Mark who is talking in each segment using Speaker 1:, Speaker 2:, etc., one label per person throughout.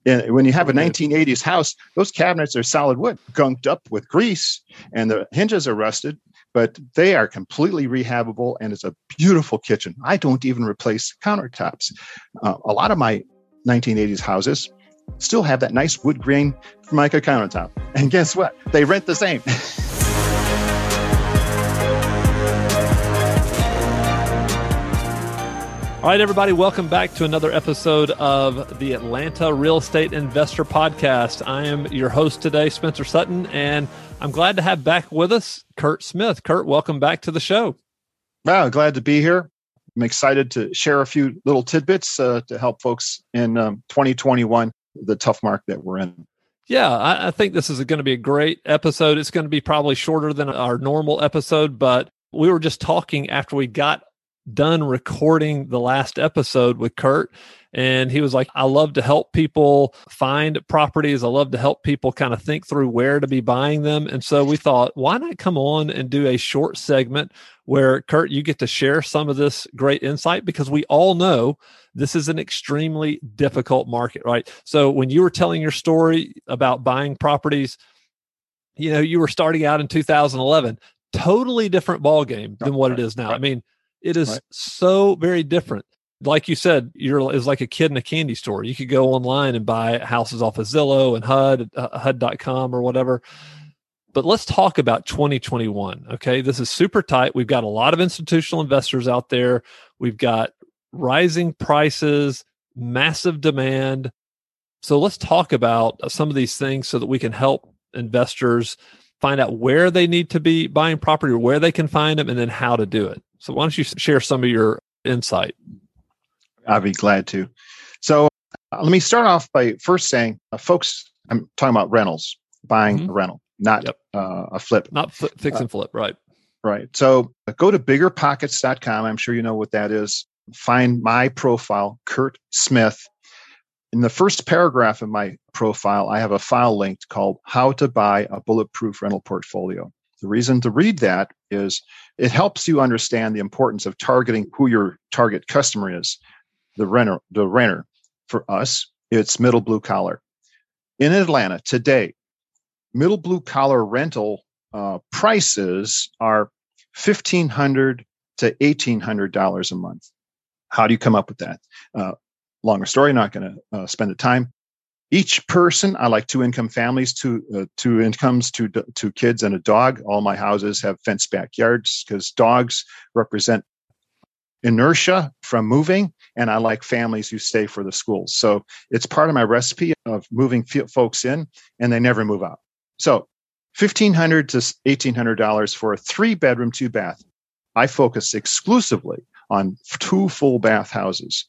Speaker 1: And when you have a 1980s house, those cabinets are solid wood, gunked up with grease, and the hinges are rusted, but they are completely rehabable, and it's a beautiful kitchen. I don't even replace countertops. A lot of my 1980s houses still have that nice wood grain Formica countertop. And guess what? They rent the same.
Speaker 2: All right, everybody, welcome back to another episode of the Atlanta Real Estate Investor Podcast. I am your host today, Spencer Sutton, and I'm glad to have back with us Kurt Smith. Kurt, welcome back to the show.
Speaker 1: Wow, glad to be here. I'm excited to share a few little tidbits to help folks in 2021, the tough market that we're in.
Speaker 2: Yeah, I think this is going to be a great episode. It's going to be probably shorter than our normal episode, but we were just talking after we got done recording the last episode with Kurt, and he was like, I love to help people find properties. I love to help people kind of think through where to be buying them. And so we thought, why not come on and do a short segment where, Kurt, you get to share some of this great insight, because we all know this is an extremely difficult market, right? So when you were telling your story about buying properties, you know, you were starting out in 2011, totally different ballgame than what it is now. I mean, it is so very different. Like you said, it's like a kid in a candy store. You could go online and buy houses off of Zillow and HUD.com or whatever. But let's talk about 2021. Okay. This is super tight. We've got a lot of institutional investors out there. We've got rising prices, massive demand. So let's talk about some of these things so that we can help investors find out where they need to be buying property or where they can find them, and then how to do it. So why don't you share some of your insight?
Speaker 1: I'd be glad to. So let me start off by first saying, folks, I'm talking about rentals, buying a rental, not a flip.
Speaker 2: Not fix and flip, right?
Speaker 1: Right. So go to biggerpockets.com. I'm sure you know what that is. Find my profile, Kurt Smith. In the first paragraph of my profile, I have a file linked called How to Buy a Bulletproof Rental Portfolio. The reason to read that is it helps you understand the importance of targeting who your target customer is, the renter. For us, it's middle blue collar. In Atlanta today, middle blue collar rental prices are $1,500 to $1,800 a month. How do you come up with that? Longer story, not going to spend the time. Each person, I like two-income families, two incomes, two kids and a dog. All my houses have fenced backyards because dogs represent inertia from moving, and I like families who stay for the schools. So it's part of my recipe of moving folks in, and they never move out. So $1,500 to $1,800 for a 3-bedroom, 2-bath. I focus exclusively on 2 full bath houses.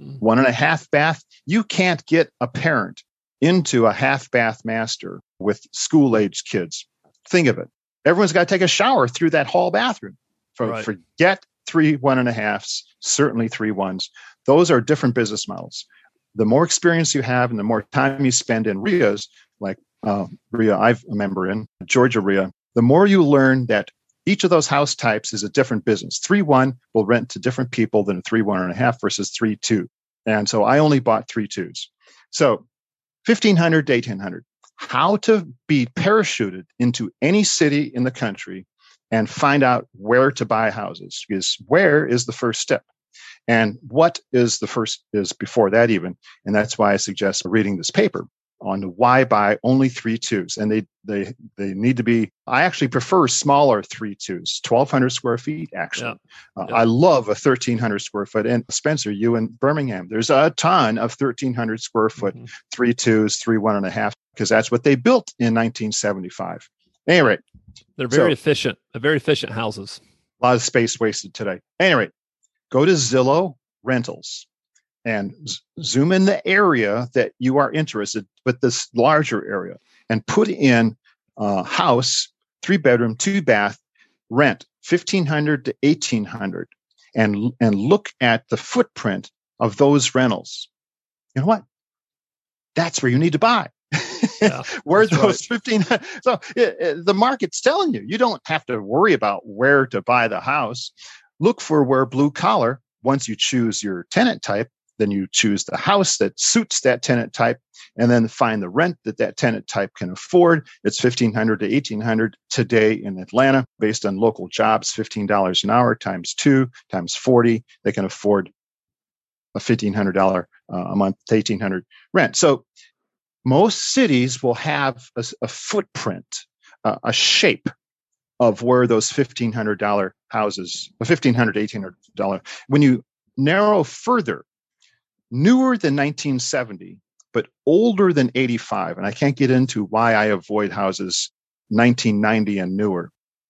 Speaker 1: 1.5 bath, you can't get a parent into a half bath master with school-aged kids. Think of it. Everyone's got to take a shower through that hall bathroom. Forget 3 1.5s, certainly 3 1s. Those are different business models. The more experience you have and the more time you spend in RIAs, like RIA I'm a member in, Georgia RIA, the more you learn that each of those house types is a different business. 3 1 will rent to different people than 3 1.5 versus 3 2. And so I only bought 3 2s. So $1,500 to $1,800. How to be parachuted into any city in the country and find out where to buy houses, because where is the first step? And what is the first is before that even. And that's why I suggest reading this paper on why buy only 3 2s. And they need to be, I actually prefer smaller 3 2s, 1,200 square feet, actually. I love a 1,300 square foot. And Spencer, you in Birmingham, there's a ton of 1,300 square foot 3 2s, 3 1.5, because that's what they built in 1975. Anyway.
Speaker 2: They're very efficient houses.
Speaker 1: A lot of space wasted today. Anyway, go to Zillow Rentals and zoom in the area that you are interested with, this larger area, and put in house, 3-bedroom, 2-bath, rent $1,500 to $1,800, and look at the footprint of those rentals. You know what? That's where you need to buy. Where those 15. So the market's telling you don't have to worry about where to buy the house. Look for where blue collar, once you choose your tenant type, Then you choose the house that suits that tenant type, and then find the rent that tenant type can afford. It's $1,500 to $1,800 today in Atlanta, based on local jobs. $15 an hour times 2 times 40. They can afford a $1,500 a month to $1,800 rent. So most cities will have a footprint, a shape of where those $1,500 houses, $1,500 to $1,800. When you narrow further, newer than 1970, but older than 85, and I can't get into why I avoid houses 1990 and newer.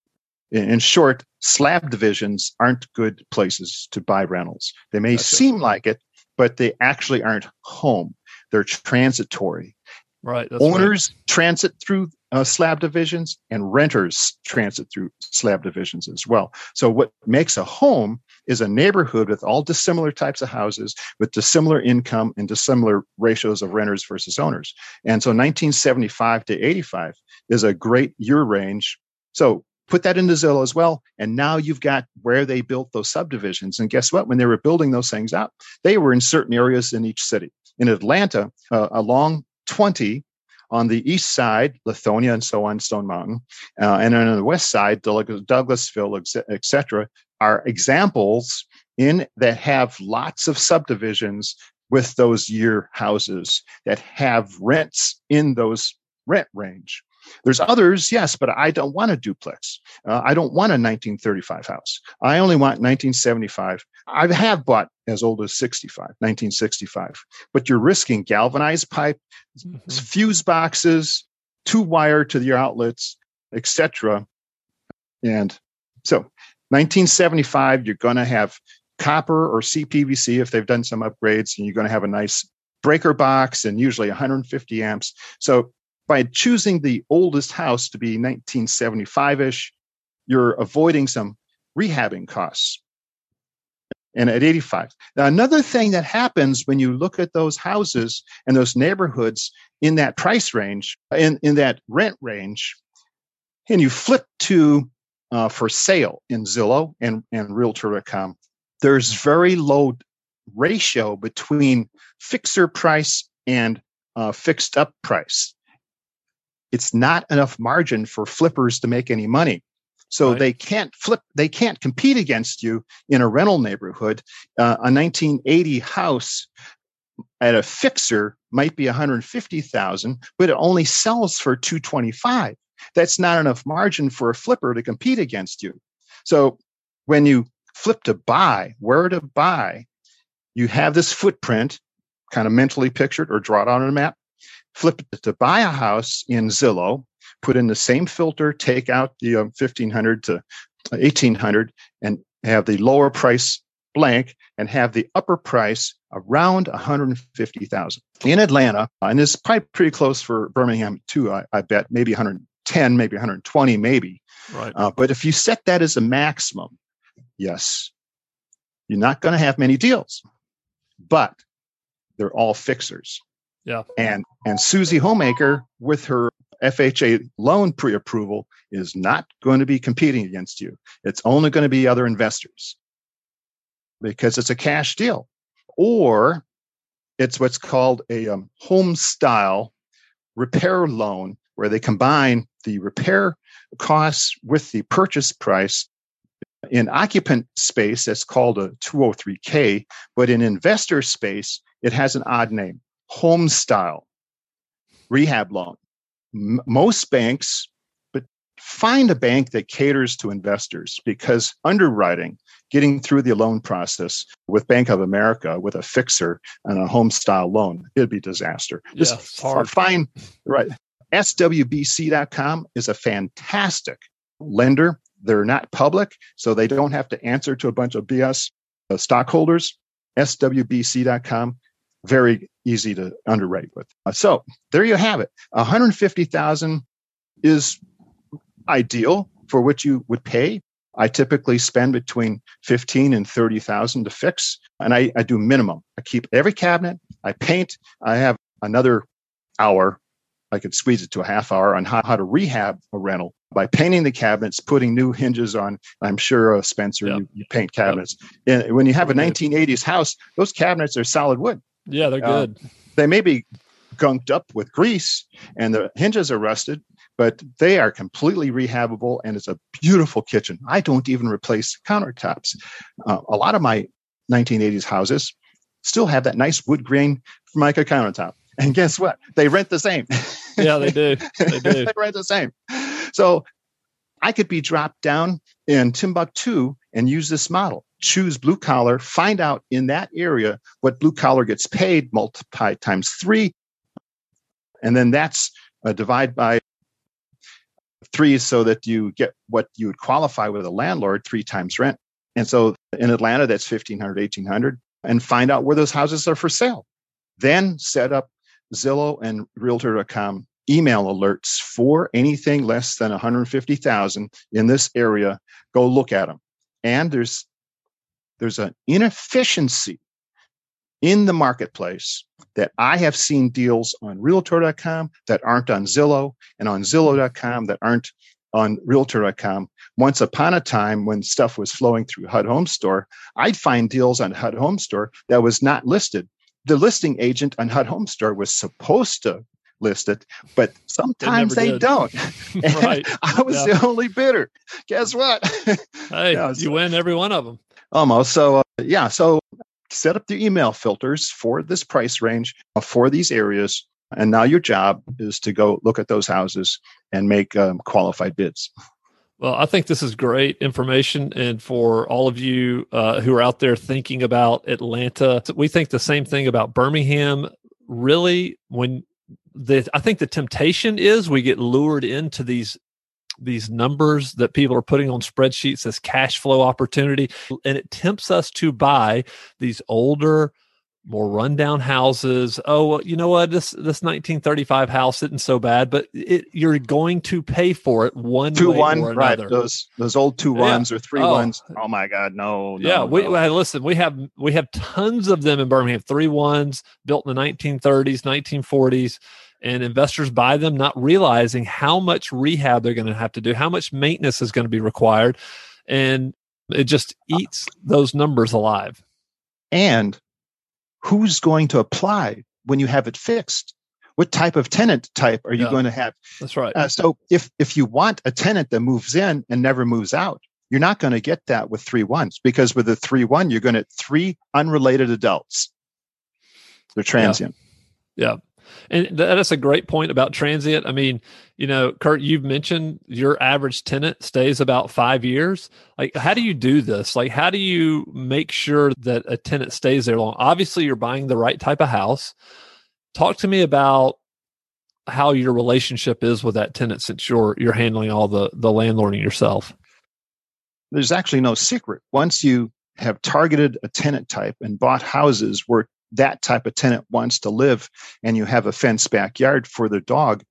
Speaker 1: In short, slab divisions aren't good places to buy rentals. They may seem like it, but they actually aren't home. They're transitory.
Speaker 2: Right.
Speaker 1: Owners transit through slab divisions, and renters transit through slab divisions as well. So what makes a home is a neighborhood with all dissimilar types of houses, with dissimilar income and dissimilar ratios of renters versus owners. And so 1975 to 85 is a great year range. So put that into Zillow as well. And now you've got where they built those subdivisions. And guess what? When they were building those things out, they were in certain areas in each city. In Atlanta, along 20 on the east side, Lithonia and so on, Stone Mountain, and on the west side, Douglasville, et cetera, are examples that have lots of subdivisions with those year houses that have rents in those rent range. There's others, yes, but I don't want a duplex. I don't want a 1935 house. I only want 1975. I have bought as old as 1965. But you're risking galvanized pipe, fuse boxes, 2-wire to your outlets, etc. And so 1975, you're going to have copper or CPVC if they've done some upgrades, and you're going to have a nice breaker box and usually 150 amps. So by choosing the oldest house to be 1975-ish, you're avoiding some rehabbing costs. And at 85. Now, another thing that happens when you look at those houses and those neighborhoods in that price range, in that rent range, and you flip to for sale in Zillow and Realtor.com, there's very low ratio between fixer price and fixed up price. It's not enough margin for flippers to make any money. So right. They can't compete against you in a rental neighborhood. A 1980 house at a fixer might be $150,000, but it only sells for $225,000. That's not enough margin for a flipper to compete against you. So when you flip to buy, where to buy, you have this footprint kind of mentally pictured or draw it on a map. Flip it to buy a house in Zillow, put in the same filter, take out the $1,500 to $1,800, and have the lower price blank, and have the upper price around $150,000 in Atlanta. And it's probably pretty close for Birmingham too. I bet maybe 110, maybe 120, maybe.
Speaker 2: Right.
Speaker 1: But if you set that as a maximum, yes, you're not going to have many deals, but they're all fixers.
Speaker 2: Yeah.
Speaker 1: And Susie Homemaker, with her FHA loan pre-approval, is not going to be competing against you. It's only going to be other investors because it's a cash deal. Or it's what's called a home style repair loan, where they combine the repair costs with the purchase price. In occupant space, that's called a 203K, but in investor space, it has an odd name. Home style rehab loan. Most banks, but find a bank that caters to investors, because underwriting, getting through the loan process with Bank of America with a fixer and a home style loan, it'd be disaster.
Speaker 2: Yeah, it's hard.
Speaker 1: Find right. SWBC.com is a fantastic lender. They're not public, so they don't have to answer to a bunch of BS stockholders. SWBC.com. Very easy to underwrite with. So there you have it. $150,000 is ideal for what you would pay. I typically spend between $15,000 and $30,000 to fix, and I do minimum. I keep every cabinet. I paint. I have another hour I could squeeze it to a half hour on how to rehab a rental by painting the cabinets, putting new hinges on. I'm sure, Spencer, you paint cabinets. Yep. And when you have a 1980s house, those cabinets are solid wood.
Speaker 2: Yeah, they're good.
Speaker 1: They may be gunked up with grease and the hinges are rusted, but they are completely rehabable, and it's a beautiful kitchen. I don't even replace countertops. A lot of my 1980s houses still have that nice wood grain Formica countertop. And guess what? They rent the same.
Speaker 2: Yeah, they do. They do.
Speaker 1: They rent the same. So I could be dropped down in Timbuktu and use this model. Choose blue collar, find out in that area what blue collar gets paid, multiply times 3. And then that's divide by 3 so that you get what you would qualify with a landlord, 3 times rent. And so in Atlanta, that's 1,500, 1,800, and find out where those houses are for sale. Then set up Zillow and Realtor.com email alerts for anything less than 150,000 in this area. Go look at them. And there's an inefficiency in the marketplace that I have seen deals on Realtor.com that aren't on Zillow, and on Zillow.com that aren't on Realtor.com. Once upon a time, when stuff was flowing through HUD Home Store, I'd find deals on HUD Home Store that was not listed. The listing agent on HUD Home Store was supposed to list it, but sometimes they don't.
Speaker 2: Right.
Speaker 1: I was the only bidder. Guess what?
Speaker 2: Hey, you win every one of them.
Speaker 1: Almost. So, so set up the email filters for this price range for these areas. And now your job is to go look at those houses and make qualified bids.
Speaker 2: Well, I think this is great information. And for all of you who are out there thinking about Atlanta, we think the same thing about Birmingham. Really, I think the temptation is we get lured into these numbers that people are putting on spreadsheets as cash flow opportunity. And it tempts us to buy these older, more rundown houses. Oh, well, you know what? This 1935 house isn't so bad, but you're going to pay for it one way or another.
Speaker 1: Right? Those old 2-1s or 3-1s. Oh my God, no.
Speaker 2: Listen, we have tons of them in Birmingham. 3-1s built in the 1930s, 1940s, and investors buy them not realizing how much rehab they're going to have to do, how much maintenance is going to be required, and it just eats those numbers alive.
Speaker 1: And who's going to apply when you have it fixed? What type of tenant type are you going to have?
Speaker 2: That's right.
Speaker 1: So if you want a tenant that moves in and never moves out, you're not going to get that with 3-1s, because with a 3-1, you're going to 3 unrelated adults. They're transient.
Speaker 2: Yeah. And that's a great point about transient. I mean, Kurt, you've mentioned your average tenant stays about 5 years. Like, how do you do this? Like, how do you make sure that a tenant stays there long? Obviously, you're buying the right type of house. Talk to me about how your relationship is with that tenant, since you're handling all the landlording yourself.
Speaker 1: There's actually no secret. Once you have targeted a tenant type and bought houses where that type of tenant wants to live, and you have a fenced backyard for their dog,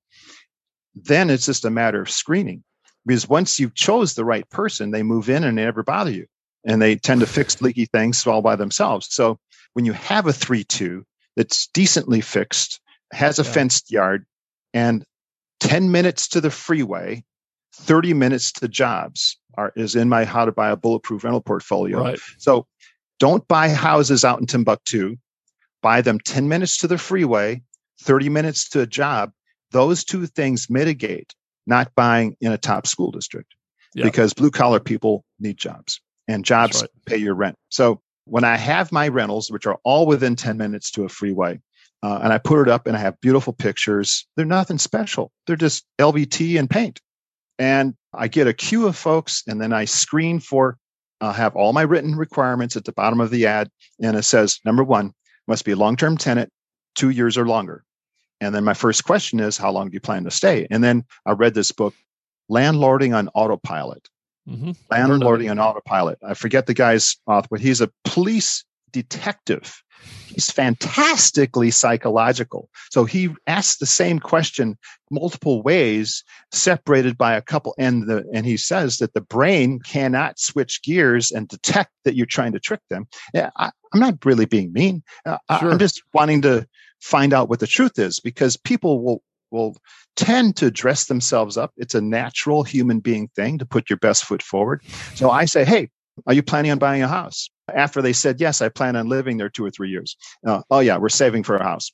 Speaker 1: then it's just a matter of screening. Because once you've chose the right person, they move in and they never bother you. And they tend to fix leaky things all by themselves. So when you have a 3-2 that's decently fixed, has a fenced yard, and 10 minutes to the freeway, 30 minutes to jobs is in my How to Buy a Bulletproof Rental portfolio.
Speaker 2: Right.
Speaker 1: So don't buy houses out in Timbuktu. Buy them 10 minutes to the freeway, 30 minutes to a job. Those two things mitigate not buying in a top school district, because blue collar people need jobs, and jobs pay your rent. So when I have my rentals, which are all within 10 minutes to a freeway, and I put it up and I have beautiful pictures, they're nothing special. They're just LVT and paint. And I get a queue of folks, and then I screen for, have all my written requirements at the bottom of the ad. And it says, number 1, must be a long-term tenant, 2 years or longer. And then my first question is, how long do you plan to stay? And then I read this book, Landlording on Autopilot. Mm-hmm. Landlording on Autopilot. I forget the guy's author, but he's a police detective. He's fantastically psychological. So he asks the same question multiple ways, separated by a couple. And he says that the brain cannot switch gears and detect that you're trying to trick them. I'm not really being mean. I'm just wanting to find out what the truth is, because people will will tend to dress themselves up. It's a natural human being thing to put your best foot forward. So I say, hey, are you planning on buying a house? After they said, yes, I plan on living there 2 or 3 years. Oh, yeah, we're saving for a house.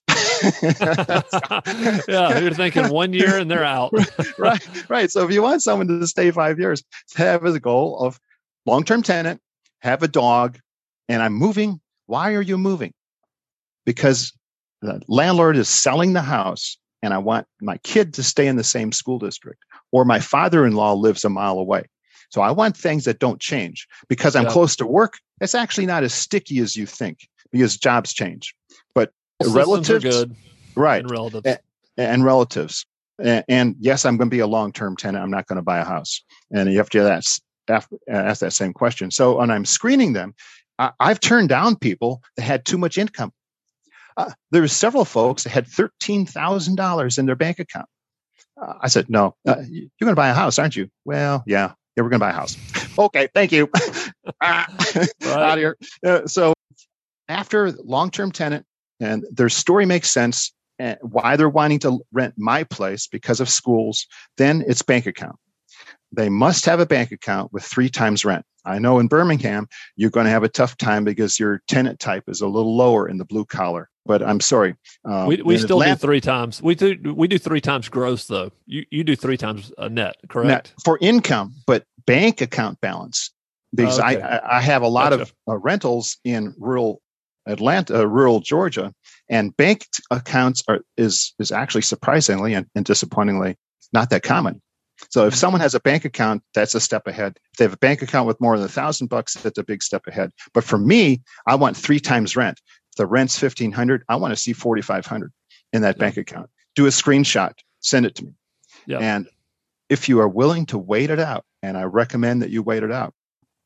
Speaker 2: Yeah, you're thinking 1 year and they're out.
Speaker 1: Right. So if you want someone to stay 5 years, have as a goal of long-term tenant, have a dog, and I'm moving. Why are you moving? Because the landlord is selling the house and I want my kid to stay in the same school district, or my father-in-law lives a mile away. So I want things that don't change. Because I'm close to work, it's actually not as sticky as you think because jobs change. But relatives
Speaker 2: are good.
Speaker 1: Right.
Speaker 2: And relatives.
Speaker 1: And relatives. And yes, I'm going to be a long-term tenant. I'm not going to buy a house. And you have to ask that same question. So when I'm screening them, I've turned down people that had too much income. There were several folks that had $13,000 in their bank account. I said, no, you're going to buy a house, aren't you? Well, yeah, we're going to buy a house. Okay, thank you. Out of here. So after long-term tenant, and their story makes sense, and why they're wanting to rent my place because of schools, then it's bank account. They must have a bank account with 3 times rent. I know in Birmingham, you're going to have a tough time because your tenant type is a little lower in the blue collar. But I'm sorry.
Speaker 2: We still do 3 times. We do 3 times gross, though. You do 3 times net, correct?
Speaker 1: Net for income, but bank account balance. Because I have a lot of rentals in rural Atlanta, rural Georgia, and bank accounts is actually surprisingly and disappointingly not that common. So if someone has a bank account, that's a step ahead. If they have a bank account with more than $1,000, that's a big step ahead. But for me, I want 3 times rent. If the rent's $1,500, I want to see $4,500 in that bank account. Do a screenshot, send it to me. Yep. And if you are willing to wait it out, and I recommend that you wait it out,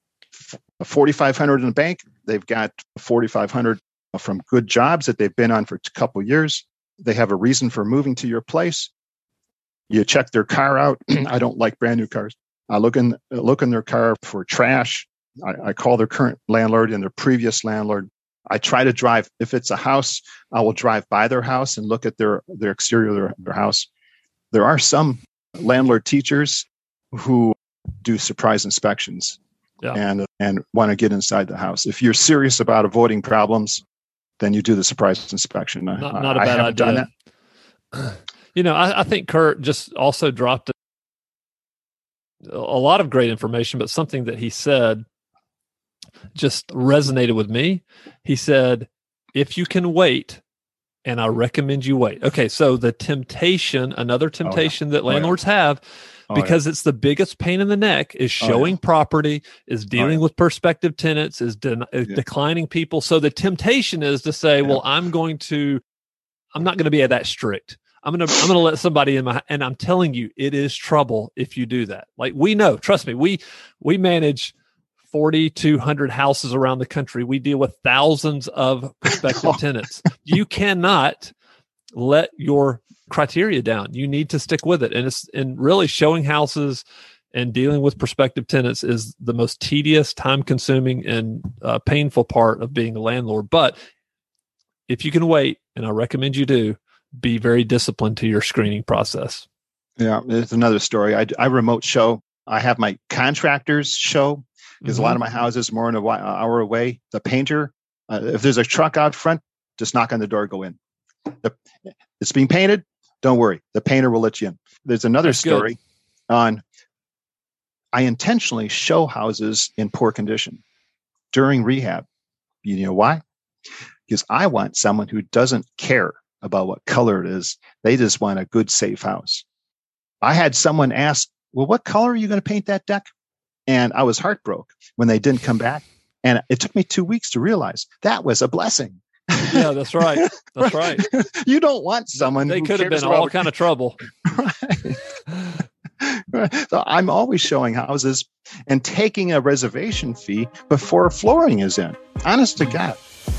Speaker 1: $4,500 in the bank, they've got $4,500 from good jobs that they've been on for a couple of years. They have a reason for moving to your place. You check their car out. I don't like brand new cars. I look in their car for trash. I call their current landlord and their previous landlord. I try to drive. If it's a house, I will drive by their house and look at their exterior of their house. There are some landlord teachers who do surprise inspections and want to get inside the house. If you're serious about avoiding problems, then you do the surprise inspection.
Speaker 2: Not a bad idea.
Speaker 1: Done that.
Speaker 2: You know, I think Kurt just also dropped a lot of great information, but something that he said just resonated with me. He said, if you can wait, and I recommend you wait. Okay, so the temptation, another temptation that landlords have, because it's the biggest pain in the neck, is showing property, is dealing with prospective tenants, is declining people. So the temptation is to say, well, I'm not going to be that strict. I'm going to let somebody in and I'm telling you, it is trouble if you do that. Like, we know, trust me, we manage 4,200 houses around the country. We deal with thousands of prospective tenants. You cannot let your criteria down. You need to stick with it. And really showing houses and dealing with prospective tenants is the most tedious, time consuming, and painful part of being a landlord. But if you can wait, and I recommend you do, be very disciplined to your screening process. Yeah,
Speaker 1: it's another story. I remote show. I have my contractors show because a lot of my houses more than an hour away. The painter, if there's a truck out front, just knock on the door, go in. It's being painted. Don't worry. The painter will let you in. There's another story on, I intentionally show houses in poor condition during rehab. You know why? Because I want someone who doesn't care about what color it is. They just want a good, safe house. I had someone ask, well, what color are you going to paint that deck? And I was heartbroken when they didn't come back. And it took me 2 weeks to realize that was a blessing.
Speaker 2: Yeah, that's right. That's right.
Speaker 1: You don't want someone
Speaker 2: they could have been all kind of trouble.
Speaker 1: Right. So I'm always showing houses and taking a reservation fee before flooring is in. Honest to God.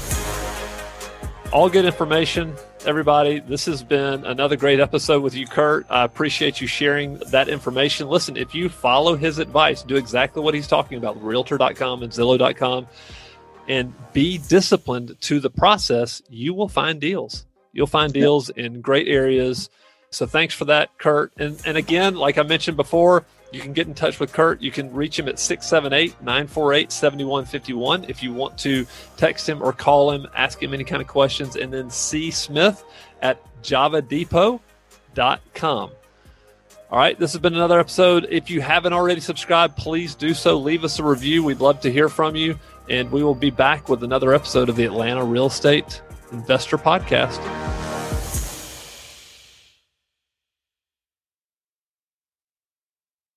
Speaker 2: All good information, everybody. This has been another great episode with you, Kurt. I appreciate you sharing that information. Listen, if you follow his advice, do exactly what he's talking about, Realtor.com and Zillow.com, and be disciplined to the process, you will find deals. You'll find deals in great areas. So thanks for that, Kurt. And again, like I mentioned before, you can get in touch with Kurt. You can reach him at 678-948-7151 if you want to text him or call him, ask him any kind of questions, and then csmith@javadepot.com. All right, this has been another episode. If you haven't already subscribed, please do so. Leave us a review. We'd love to hear from you. And we will be back with another episode of the Atlanta Real Estate Investor Podcast.